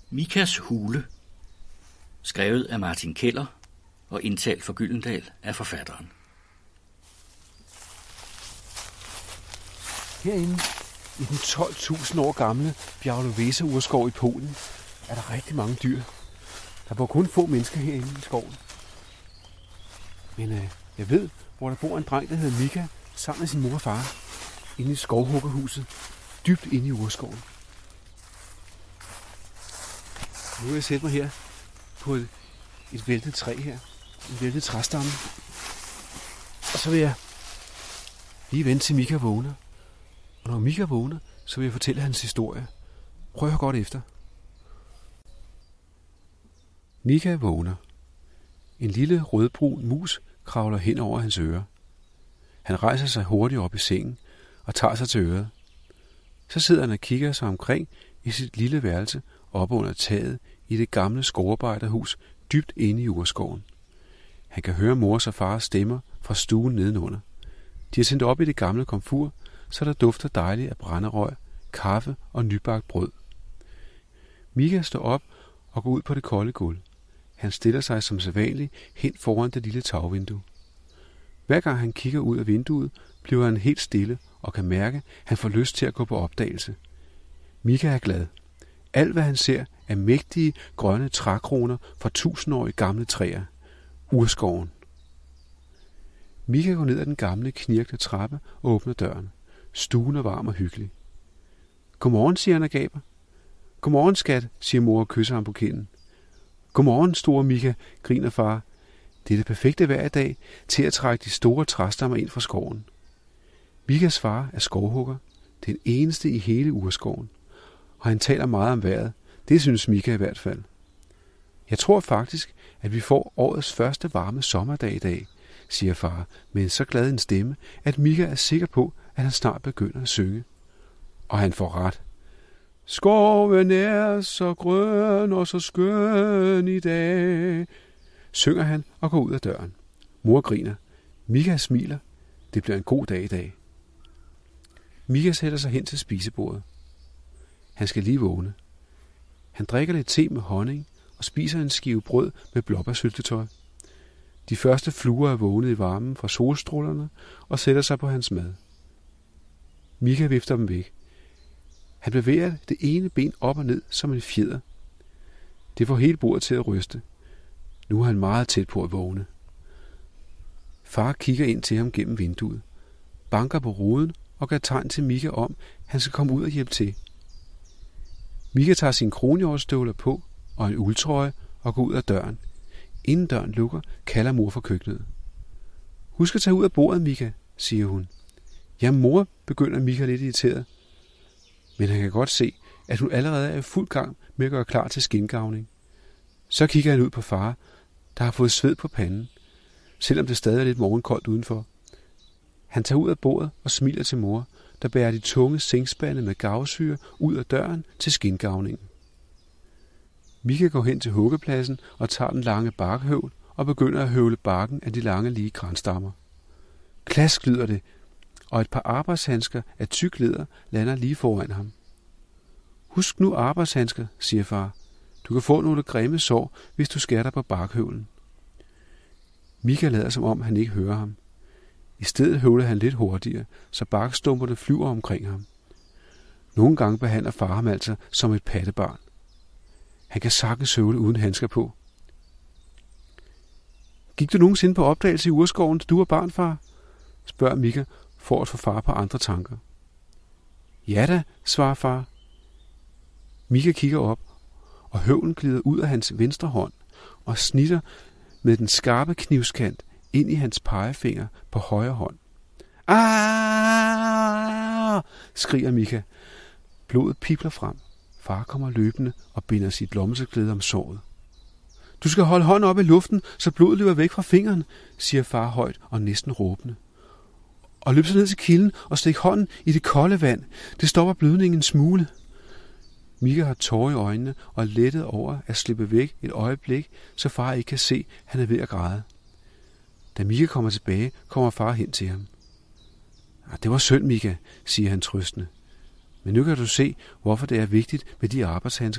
Mikas hule, skrevet af Martin Keller og indtalt for Gyldendal af forfatteren. Herinde i den 12.000 år gamle Białowieża-urskov i Polen er der rigtig mange dyr. Der bor kun få mennesker herinde i skoven. Men jeg ved, hvor der bor en dreng, der hedder Mika, sammen med sin mor og far, inde i skovhuggerhuset, dybt inde i urskoven. Nu vil jeg sætte mig her på et væltet træ her. En væltet træstamme. Og så vil jeg lige vente til Mika vågner. Og når Mika vågner, så vil jeg fortælle hans historie. Prøv at høre godt efter. Mika vågner. En lille rødbrun mus kravler hen over hans øre. Han rejser sig hurtigt op i sengen og tager sig til øret. Så sidder han og kigger sig omkring i sit lille værelse oppe under taget i det gamle skovarbejderhus dybt inde i urskoven. Han kan høre mors og fars stemmer fra stuen nedenunder. De er tændt op i det gamle komfur, så der dufter dejligt af brænderøg, kaffe og nybagt brød. Mika står op og går ud på det kolde gulv. Han stiller sig som sædvanligt hen foran det lille tagvindue. Hver gang han kigger ud af vinduet, bliver han helt stille og kan mærke, at han får lyst til at gå på opdagelse. Mika er glad. Alt hvad han ser er mægtige grønne trækroner fra 1000-årige gamle træer. Urskoven. Mika går ned ad den gamle knirkende trappe og åbner døren. Stuen er varm og hyggelig. Godmorgen, siger han og gaber. Godmorgen, skat, siger mor og kysser ham på kinden. Godmorgen, store Mika, griner far. Det er det perfekte vejr i dag til at trække de store træstammer ind fra skoven. Mikas far er skovhugger, den eneste i hele urskoven, og han taler meget om vejret. Det synes Mika i hvert fald. Jeg tror faktisk, at vi får årets første varme sommerdag i dag, siger far med så glad en stemme, at Mika er sikker på, at han snart begynder at synge. Og han får ret. Skoven er så grøn og så skøn i dag, synger han og går ud af døren. Mor griner. Mika smiler. Det bliver en god dag i dag. Mika sætter sig hen til spisebordet. Han skal lige vågne. Han drikker lidt te med honning og spiser en skive brød med blåbærsyltetøj. De første fluer er vågnet i varmen fra solstrålerne og sætter sig på hans mad. Mika vifter dem væk. Han bevæger det ene ben op og ned som en fjeder. Det får hele bordet til at ryste. Nu er han meget tæt på at vågne. Far kigger ind til ham gennem vinduet, banker på ruden og gør tegn til Mika om, han skal komme ud og hjælpe til. Mika tager sine kronhjortstøvler på og en uldtrøje og går ud af døren. Inden døren lukker, kalder mor fra køkkenet. Husk at tage ud af bordet, Mika, siger hun. Ja, mor, begynder Mika lidt irriteret. Men han kan godt se, at hun allerede er i fuld gang med at gøre klar til skindgavning. Så kigger han ud på far, der har fået sved på panden, selvom det stadig er lidt morgenkoldt udenfor. Han tager ud af bordet og smiler til mor, der bærer de tunge sengspande med gavsyre ud af døren til skindgavningen. Mika går hen til huggepladsen og tager den lange barkhøvl og begynder at høvle barken af de lange lige granstammer. Klask lyder det, og et par arbejdshandsker af tyk læder lander lige foran ham. Husk nu arbejdshandsker, siger far. Du kan få nogle grimme sår, hvis du skærer dig på barkhøvlen. Mika lader som om han ikke hører ham. I stedet høvler han lidt hurtigere, så barkstumperne flyver omkring ham. Nogle gange behandler far ham altså som et pattebarn. Han kan sagtens høvle uden handsker på. Gik du nogensinde på opdagelse i urskoven, da du var barn, far? Spørger Mika for at få far på andre tanker. Ja da, svarer far. Mika kigger op, og høvlen glider ud af hans venstre hånd og snitter med den skarpe knivskant ind i hans pegefinger på højre hånd. Ah! Skriger Mika. Blodet pibler frem. Far kommer løbende og binder sit lommetørklæde om såret. Du skal holde hånden op i luften, så blodet løber væk fra fingeren, siger far højt og næsten råbende. Og løb så ned til kilden og stik hånden i det kolde vand. Det stopper blødningen en smule. Mika har tårer i øjnene og er lettet over at slippe væk et øjeblik, så far ikke kan se, at han er ved at græde. Da Mika kommer tilbage, kommer far hen til ham. Det var synd, Mika, siger han trøstende. Men nu kan du se, hvorfor det er vigtigt med de arbejdshandsker.